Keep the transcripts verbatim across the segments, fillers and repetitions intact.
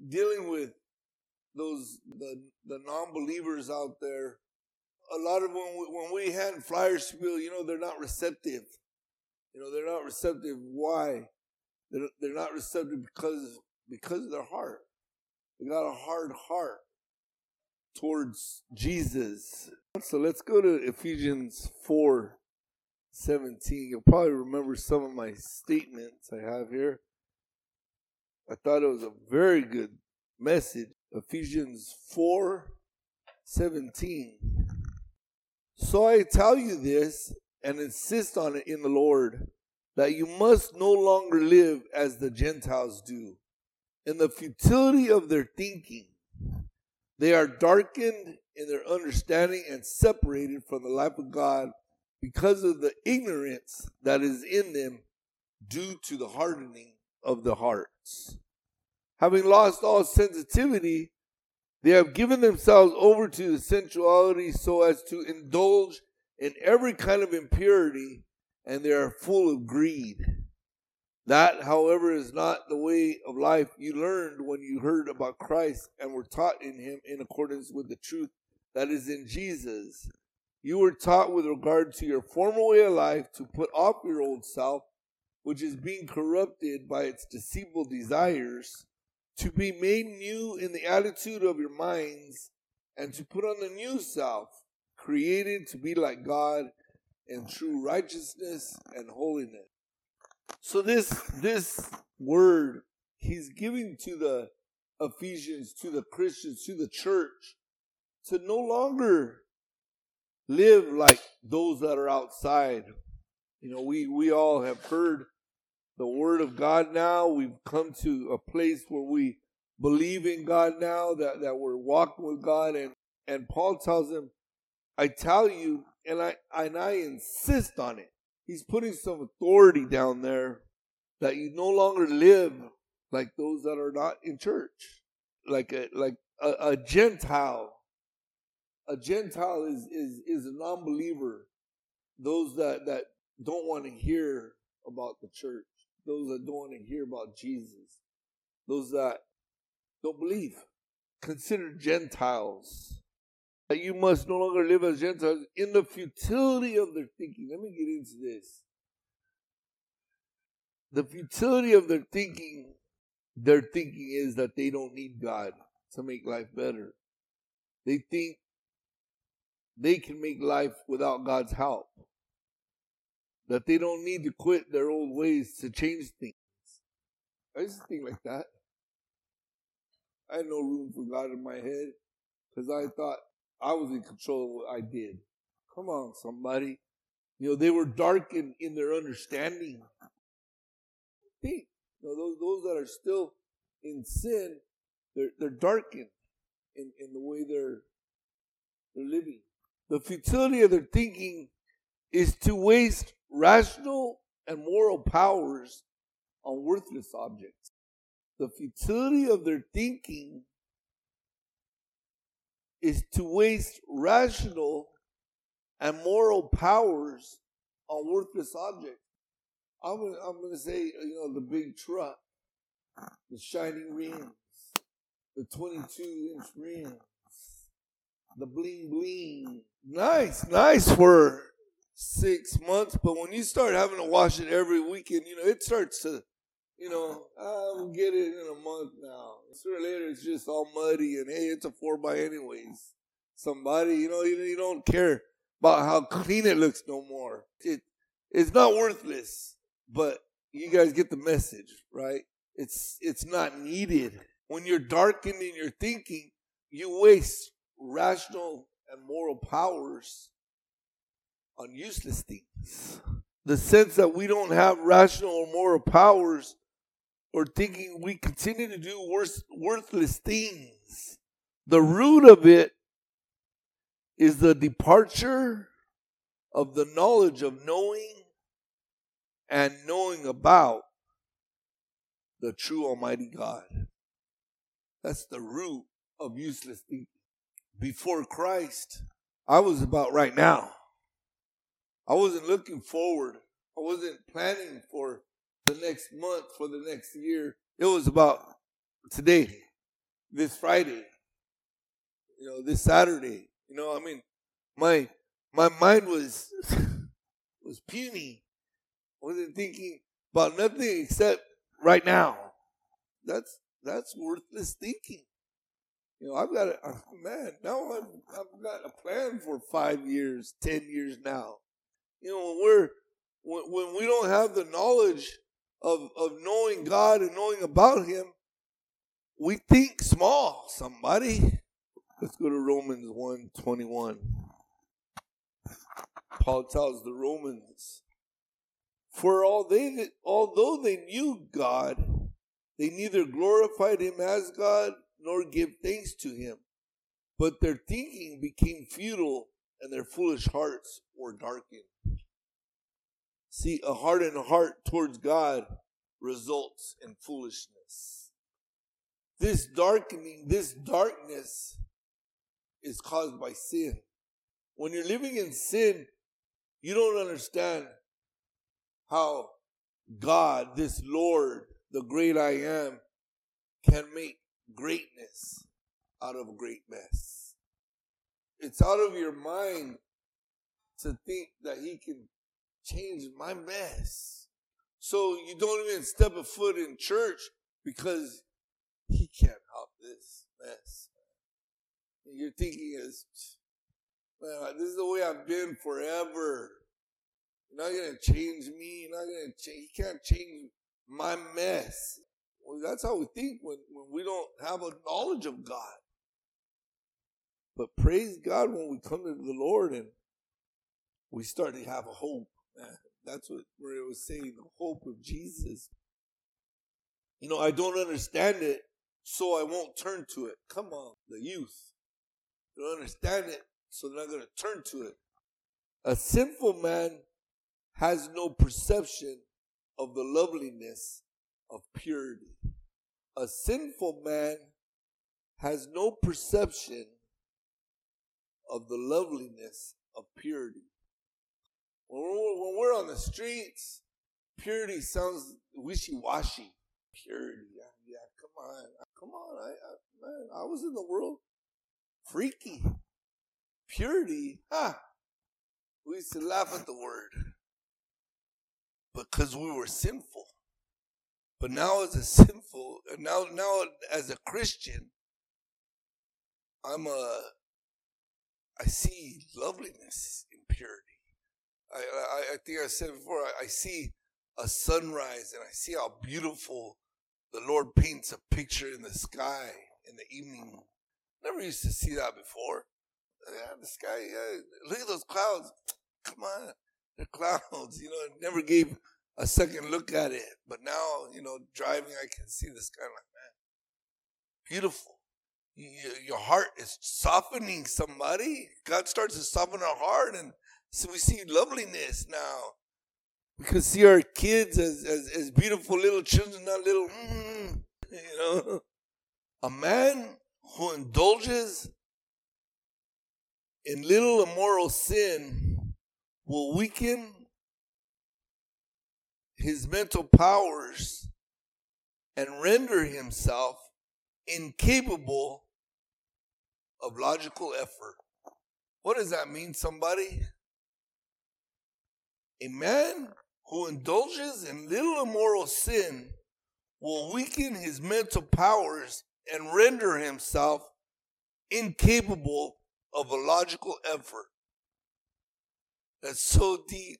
dealing with those the the non-believers out there. A lot of when we, when we hand flyers to people, you know, they're not receptive. You know, they're not receptive. Why? They're, they're not receptive because because of their heart. They got a hard heart towards Jesus. So let's go to Ephesians four seventeen. You'll probably remember some of my statements I have here. I thought it was a very good message. Ephesians four seventeen. So I tell you this and insist on it in the Lord, that you must no longer live as the Gentiles do, in the futility of their thinking. They are darkened in their understanding and separated from the life of God because of the ignorance that is in them due to the hardening of the hearts. Having lost all sensitivity, they have given themselves over to the sensuality so as to indulge in every kind of impurity, and they are full of greed. That, however, is not the way of life you learned when you heard about Christ and were taught in him in accordance with the truth that is in Jesus. You were taught with regard to your former way of life to put off your old self, which is being corrupted by its deceitful desires, to be made new in the attitude of your minds, and to put on the new self, created to be like God in true righteousness and holiness. So this this word he's giving to the Ephesians, to the Christians, to the church, to no longer live like those that are outside. You know, we, we all have heard the word of God now. We've come to a place where we believe in God now, that, that we're walking with God. And, and Paul tells them, I tell you, and I and I insist on it. He's putting some authority down there that you no longer live like those that are not in church. Like a like a, a Gentile. A Gentile is, is, is a non-believer. Those that, that don't want to hear about the church. Those that don't want to hear about Jesus. Those that don't believe. Considered Gentiles. That you must no longer live as Gentiles in the futility of their thinking. Let me get into this. The futility of their thinking, their thinking is that they don't need God to make life better. They think they can make life without God's help. That they don't need to quit their old ways to change things. I used to think like that. I had no room for God in my head because I thought I was in control of what I did. Come on, somebody. You know, they were darkened in their understanding. Think, you know, those, those that are still in sin, they're, they're darkened in, in the way they're, they're living. The futility of their thinking is to waste rational and moral powers on worthless objects. The futility of their thinking is to waste rational and moral powers on worthless objects. I'm gonna, I'm gonna say, you know, the big truck, the shining rims, the twenty-two inch rims, the bling bling. Nice, nice for six months, but when you start having to wash it every weekend, you know, it starts to, you know, I'll get it in a month now. Sooner or later, it's just all muddy, and hey, it's a four by anyways. Somebody, you know, you, you don't care about how clean it looks no more. It, it's not worthless, but you guys get the message, right? It's it's not needed. When you're darkened in your thinking, you waste rational and moral powers on useless things. The sense that we don't have rational or moral powers, or thinking we continue to do worth, worthless things. The root of it is the departure of the knowledge of knowing and knowing about the true Almighty God. That's the root of useless thinking. Before Christ, I was about right now. I wasn't looking forward. I wasn't planning for the next month, for the next year. It was about today. this Friday, you know, this Saturday. You know, I mean, my my mind was was puny. Wasn't thinking about nothing except right now. That's that's worthless thinking. You know, I've got a uh, man. Now I've, I've got a plan for five years, ten years now. You know, when we're when, when we don't have the knowledge of of knowing God and knowing about Him, we think small. Somebody, let's go to Romans one twenty-one. Paul tells the Romans, for all they although they knew God, they neither glorified Him as God nor give thanks to Him, but their thinking became futile and their foolish hearts were darkened. See, a hardened heart towards God results in foolishness. This darkening, this darkness is caused by sin. When you're living in sin, you don't understand how God, this Lord, the great I am, can make greatness out of a great mess. It's out of your mind to think that He can change my mess. So you don't even step a foot in church because He can't help this mess. And you're thinking, is, man, this is the way I've been forever. You're not going to change me. You're not going to change. He can't change my mess. Well, that's how we think when, when we don't have a knowledge of God. But praise God when we come to the Lord and we start to have a hope. Man, that's what Maria was saying, the hope of Jesus. You know, I don't understand it, so I won't turn to it. Come on, the youth. They don't understand it, so they're not going to turn to it. A sinful man has no perception of the loveliness of purity. A sinful man has no perception of the loveliness of purity. When we're, when we're on the streets, purity sounds wishy-washy. Purity, yeah, yeah, come on, come on, I, I, man, I was in the world. Freaky. Purity, ha! We used to laugh at the word because we were sinful. But now as a sinful, now now as a Christian, I'm a, I see loveliness in purity. I, I, I think I said before, I, I see a sunrise and I see how beautiful the Lord paints a picture in the sky in the evening. Never used to see that before. Yeah, the sky, yeah, look at those clouds. Come on, they're clouds. You know, I never gave a second look at it. But now, you know, driving, I can see the sky like, man, beautiful. You, your heart is softening somebody. God starts to soften our heart, and so we see loveliness now. We can see our kids as, as, as beautiful little children, not little, mm, you know. A man who indulges in little immoral sin will weaken his mental powers and render himself incapable of logical effort. What does that mean, somebody? A man who indulges in little immoral sin will weaken his mental powers and render himself incapable of a logical effort. That's so deep.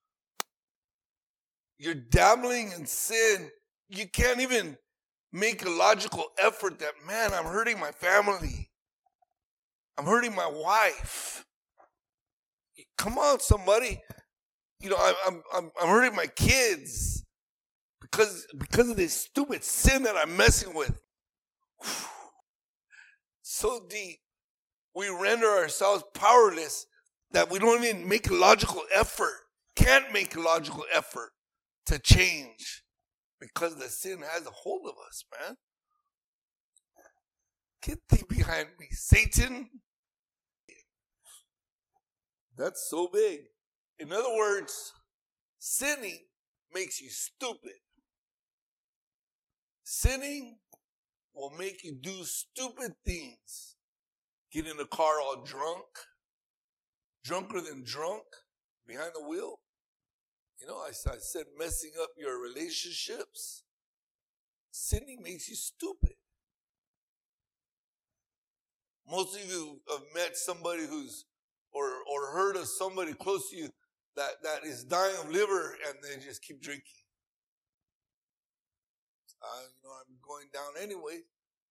You're dabbling in sin. You can't even make a logical effort that, man, I'm hurting my family. I'm hurting my wife. Come on, somebody. You know, I'm I'm I'm hurting my kids because because of this stupid sin that I'm messing with. So deep. We render ourselves powerless that we don't even make a logical effort. Can't make a logical effort to change because the sin has a hold of us, man. Get thee behind me, Satan. That's so big. In other words, sinning makes you stupid. Sinning will make you do stupid things. Get in the car all drunk, drunker than drunk, behind the wheel. You know, I, I said messing up your relationships. Sinning makes you stupid. Most of you have met somebody who's, or or heard of somebody close to you that, that is dying of liver and they just keep drinking. Uh, you know, I'm going down anyway.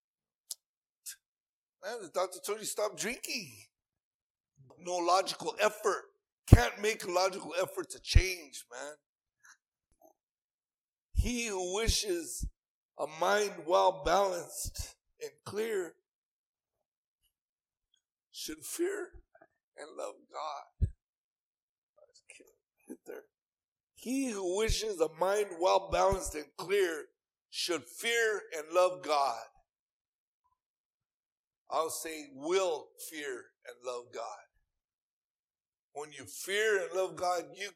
Man, the doctor told you stop drinking. No logical effort. Can't make a logical effort to change, man. He who wishes a mind well balanced and clear should fear and love God. Hit there. He who wishes a mind well balanced and clear should fear and love God. I'll say will fear and love God. When you fear and love God, you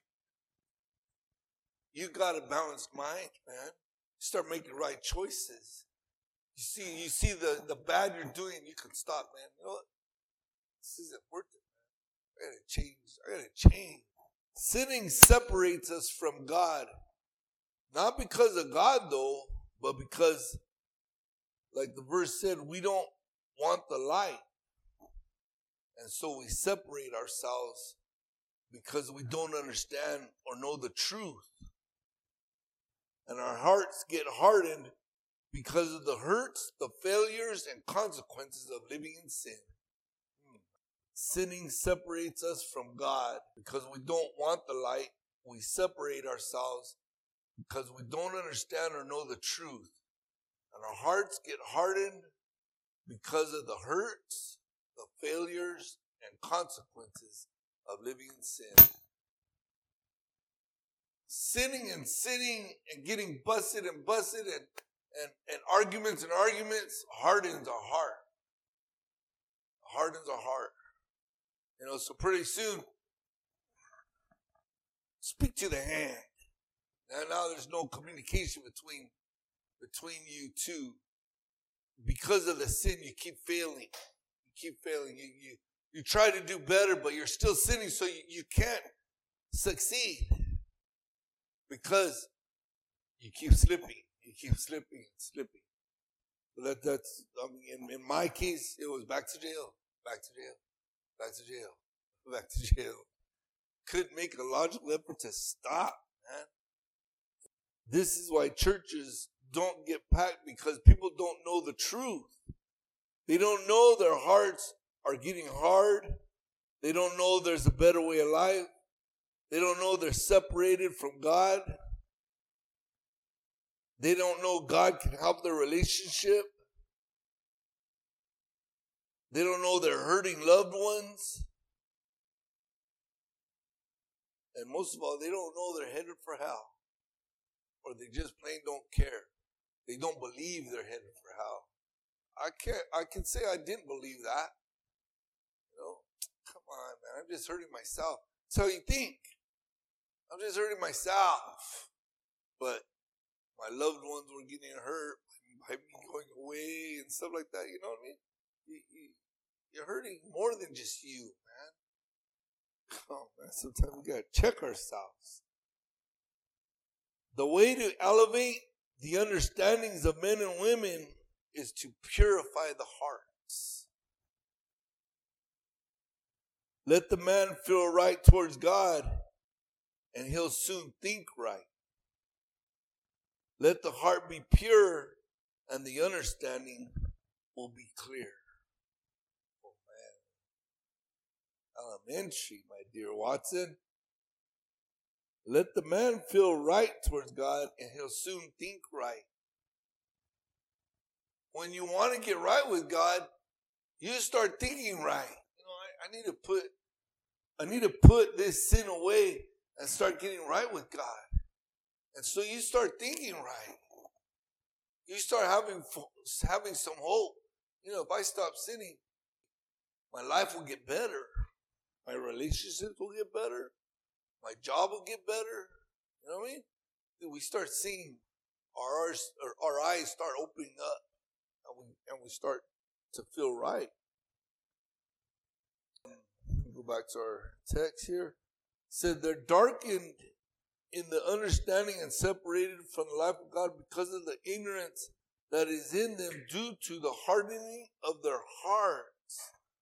you got a balanced mind, man. You start making right choices. You see, you see the, the bad you're doing, you can stop, man. You know what? This isn't worth it, man. I gotta change. I gotta change. Sinning separates us from God. Not because of God, though, but because, like the verse said, we don't want the light. And so we separate ourselves because we don't understand or know the truth. And our hearts get hardened because of the hurts, the failures, and consequences of living in sin. Sinning separates us from God because we don't want the light. We separate ourselves because we don't understand or know the truth. And our hearts get hardened because of the hurts, the failures, and consequences of living in sin. Sinning and sinning and getting busted and busted and, and, and arguments and arguments hardens our heart. Hardens our heart. You know, so pretty soon, speak to the hand. And now there's no communication between, between you two. Because of the sin, you keep failing. You keep failing. You, you, you try to do better, but you're still sinning, so you, you can't succeed. Because you keep slipping. You keep slipping and slipping. That, that's, I mean, in, in my case, it was back to jail. Back to jail. Back to jail. Back to jail. Couldn't make a logical effort to stop, man. This is why churches don't get packed, because people don't know the truth. They don't know their hearts are getting hard. They don't know there's a better way of life. They don't know they're separated from God. They don't know God can help their relationship. They don't know they're hurting loved ones. And most of all, they don't know they're headed for hell. Or they just plain don't care. They don't believe they're headed for hell. I can't, I can say I didn't believe that. You know, come on, man. I'm just hurting myself. That's how you think. I'm just hurting myself. But my loved ones were getting hurt by me going away and stuff like that. You know what I mean? You, you, you're hurting more than just you, man. Oh, man. Sometimes we got to check ourselves. The way to elevate the understandings of men and women is to purify the hearts. Let the man feel right towards God, and he'll soon think right. Let the heart be pure, and the understanding will be clear. Oh, man. Elementary, my dear Watson. Let the man feel right towards God, and he'll soon think right. When you want to get right with God, you start thinking right. You know, I, I need to put, I need to put this sin away and start getting right with God. And so you start thinking right. You start having having some hope. You know, if I stop sinning, my life will get better. My relationships will get better. My job will get better. You know what I mean? We start seeing our, our, our eyes start opening up. and we, and we start to feel right. Go back to our text here. It said they're darkened in the understanding and separated from the life of God because of the ignorance that is in them due to the hardening of their hearts.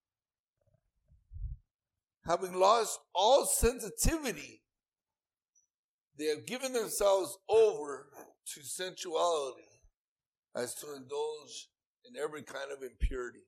Having lost all sensitivity, they have given themselves over to sensuality as to indulge in every kind of impurity.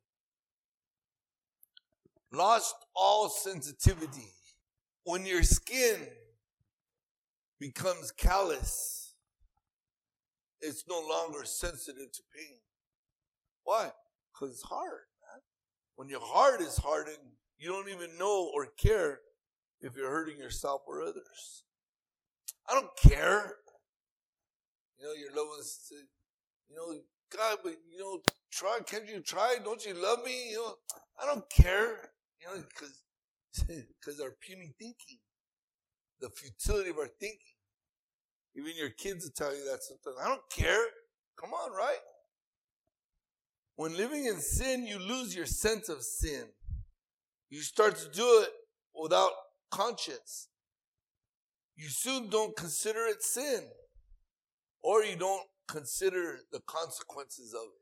Lost all sensitivity. When your skin becomes callous, it's no longer sensitive to pain. Why? Because it's hard, man. When your heart is hardened, you don't even know or care if you're hurting yourself or others. I don't care. You know, your loved ones say, you know, God, but, you know, try, can't you try? Don't you love me? You know, I don't care. You know, because because our puny thinking, the futility of our thinking. Even your kids will tell you that sometimes. I don't care. Come on, right? When living in sin, you lose your sense of sin. You start to do it without conscience. You soon don't consider it sin, or you don't consider the consequences of it.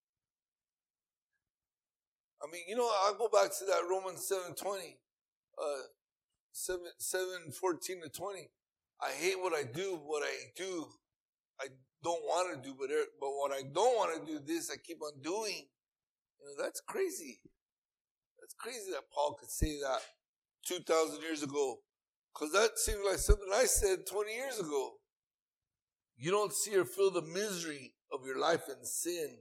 I mean, you know, I'll go back to that Romans seven twenty, uh, seven, seven fourteen to twenty. I hate what I do, what I do, I don't want to do, but but what I don't want to do, this I keep on doing. You know, that's crazy. That's crazy that Paul could say that two thousand years ago, because that seems like something I said twenty years ago. You don't see or feel the misery of your life in sin.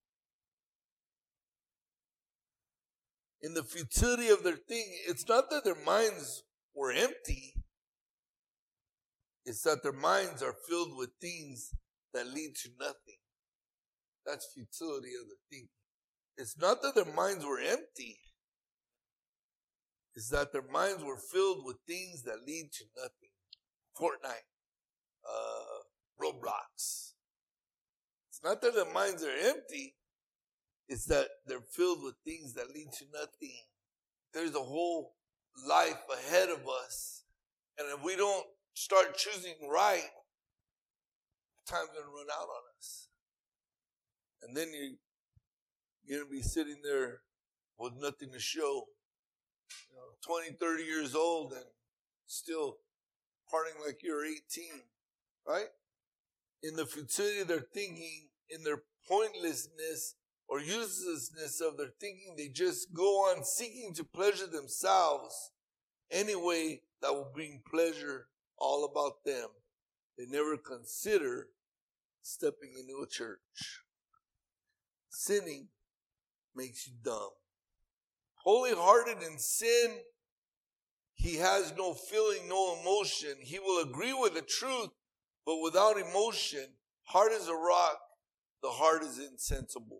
In the futility of their thinking, it's not that their minds were empty. It's that their minds are filled with things that lead to nothing. That's futility of the thinking. It's not that their minds were empty. It's that their minds were filled with things that lead to nothing. Fortnite, uh, Roblox. It's not that their minds are empty. It's that they're filled with things that lead to nothing. There's a whole life ahead of us. And if we don't start choosing right, time's going to run out on us. And then you, you're going to be sitting there with nothing to show. You know, twenty, thirty years old and still partying like you're eighteen, right? In the futility of their thinking, in their pointlessness or uselessness of their thinking, they just go on seeking to pleasure themselves any way that will bring pleasure all about them. They never consider stepping into a church. Sinning makes you dumb. Wholly-hearted in sin, he has no feeling, no emotion. He will agree with the truth, but without emotion, hard as a rock, the heart is insensible.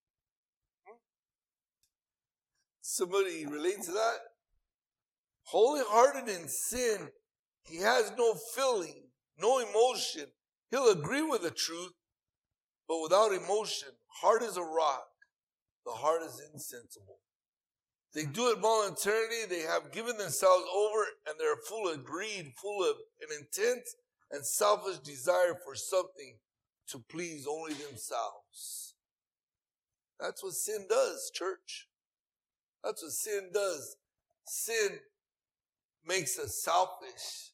Somebody relate to that? Wholly-hearted in sin, he has no feeling, no emotion. He'll agree with the truth, but without emotion, hard as a rock, the heart is insensible. They do it voluntarily. They have given themselves over, and they're full of greed, full of an intense and selfish desire for something to please only themselves. That's what sin does, church. That's what sin does. Sin makes us selfish.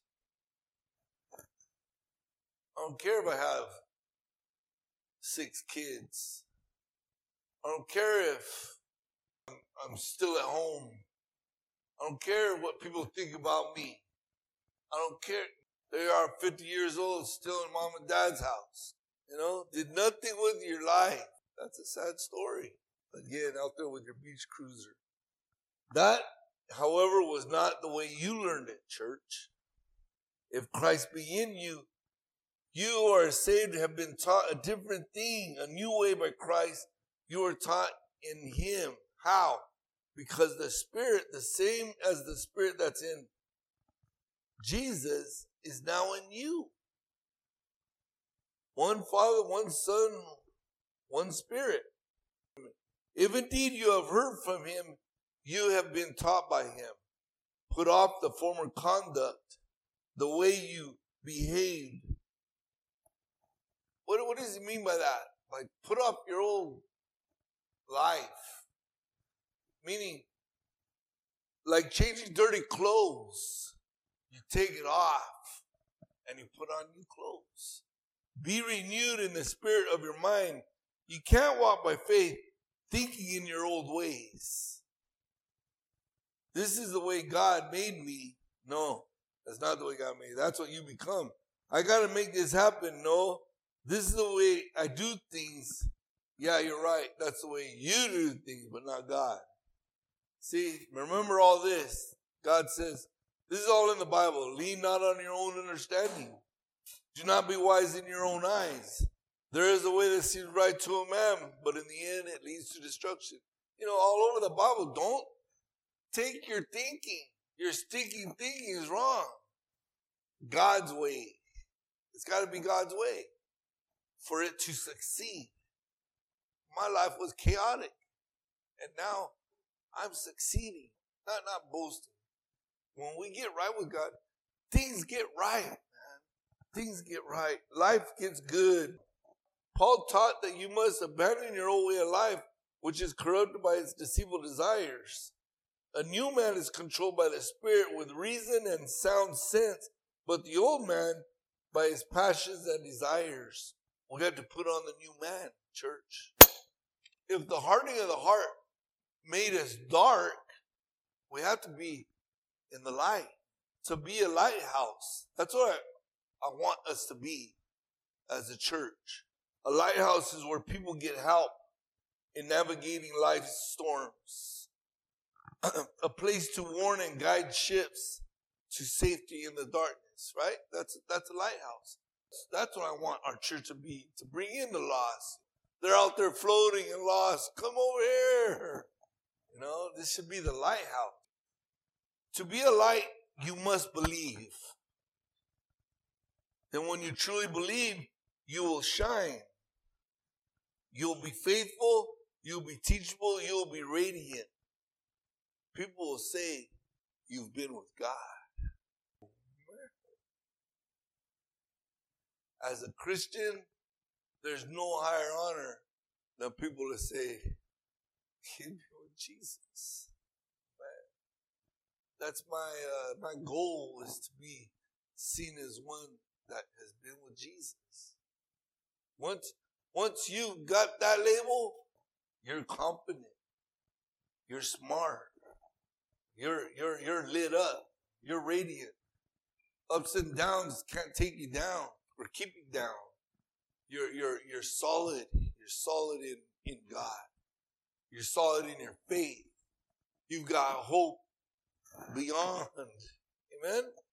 I don't care if I have six kids. I don't care if I'm, I'm still at home. I don't care what people think about me. I don't care. They are fifty years old, still in mom and dad's house. You know, did nothing with your life. That's a sad story. Again, out there with your beach cruiser. That, however, was not the way you learned it, church. If Christ be in you, you who are saved have been taught a different thing, a new way by Christ. You are taught in him. How? Because the Spirit, the same as the Spirit that's in Jesus, is now in you. One Father, one Son, one Spirit. If indeed you have heard from him, you have been taught by him. Put off the former conduct, the way you behaved. What, what does he mean by that? Like, put off your old life. Meaning, like changing dirty clothes. You take it off and you put on new clothes. Be renewed in the spirit of your mind. You can't walk by faith thinking in your old ways. This is the way God made me. No, that's not the way God made me. That's what you become. I got to make this happen. No, this is the way I do things. Yeah, you're right. That's the way you do things, but not God. See, remember all this. God says, this is all in the Bible. Lean not on your own understanding. Do not be wise in your own eyes. There is a way that seems right to a man, but in the end it leads to destruction. You know, all over the Bible, don't take your thinking. Your stinking thinking is wrong. God's way. It's got to be God's way for it to succeed. My life was chaotic, and now I'm succeeding, not not boasting. When we get right with God, things get right, man. Things get right. Life gets good. Paul taught that you must abandon your old way of life, which is corrupted by its deceitful desires. A new man is controlled by the Spirit with reason and sound sense, but the old man by his passions and desires. We have to put on the new man, church. If the hardening of the heart made us dark, we have to be in the light. To be a lighthouse. That's what I, I want us to be as a church. A lighthouse is where people get help in navigating life's storms. A place to warn and guide ships to safety in the darkness, right? That's, that's a lighthouse. That's what I want our church to be, to bring in the lost. They're out there floating and lost. Come over here. You know, this should be the lighthouse. To be a light, you must believe. Then when you truly believe, you will shine. You'll be faithful. You'll be teachable. You'll be radiant. People will say, you've been with God. As a Christian, there's no higher honor than people to say, you've been with Jesus. Man. That's my uh, my goal, is to be seen as one that has been with Jesus. Once, once you got that label, you're confident. You're smart. You're you're you're lit up. You're radiant. Ups and downs can't take you down or keep you down. You're you're you're solid. You're solid in, in God. You're solid in your faith. You've got hope beyond. Amen?